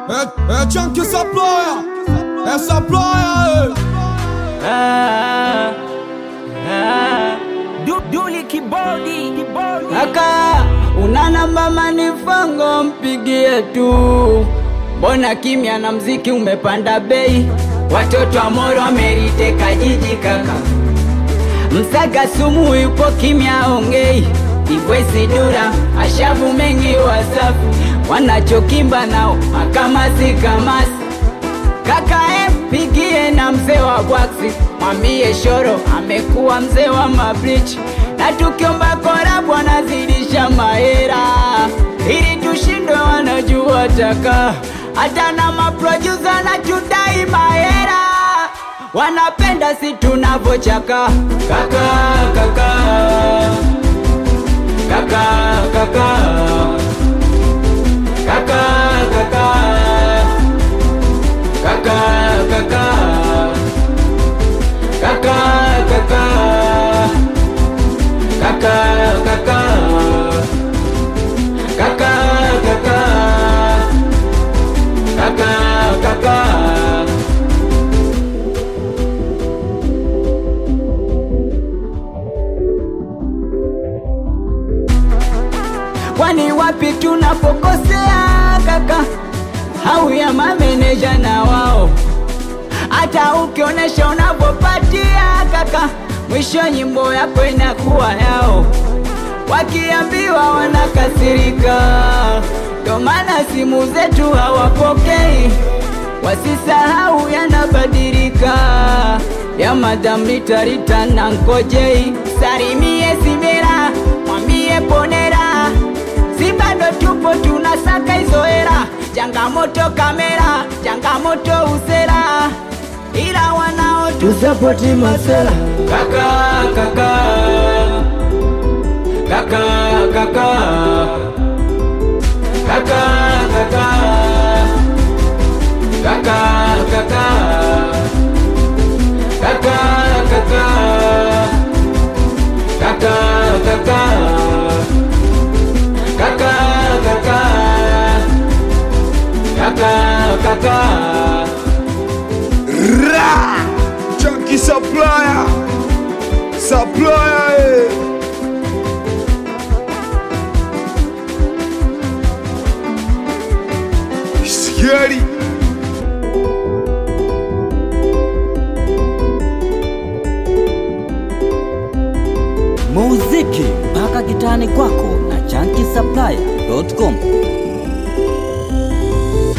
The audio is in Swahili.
Junkie Supplier, Supplier. Duli kibodi. Kaka, una namba manifango mpigie tu. Mbona kimya na mziki umepanda bei? Watoto wa Moro wameriteka jiji kaka. Msaga sumu yupo kimya ongei. Ivwesi dura, ashavu mengi wasafu. Wanachokimba nao, makamasi kamasi. Kaka pigie na mzee wa bwaksi. Mwambie Shoro, amekuwa mzee wa mabrichi. Na tukiomba korabu wanazidisha mahera. Ili tushindwe wanajua taka. Hata na maproducer na tudai mahera. Wanapenda si tunavochaka. Kaka, kaka. Kaka, kaka. Kaka, kaka. Kaka, kaka. Kaka, kaka. Kaka, kaka. Kaka, kaka. Kaka, kaka. Kwani wapi tunapokosea kaka? Au ya mameneja na wao. Hata ukionesha unapopatia kaka, mwisho nyimbo yako inakuwa yao. Wakiambiwa wanakasirika, ndo maana simu zetu hawapokei. Wasisahau yanabadilika, ya madam litarita na nkojei. Salimie Simera, mwambie ponera, si bado tupo tunasaka hizo hera. Changamoto kamera, changamoto usera, ila wanao tusapoti masela. Kaka, kaka. Kaka, kaka. Kaka, kaka. Kaka, kaka. Kaka, kaka. Kaka, kaka. Kaka, kaka. Kaka, kaka. Ra! Junkie Supplier, Supplier. Scary. Muziki mpaka kitani kwako na JunkieSupplier.com.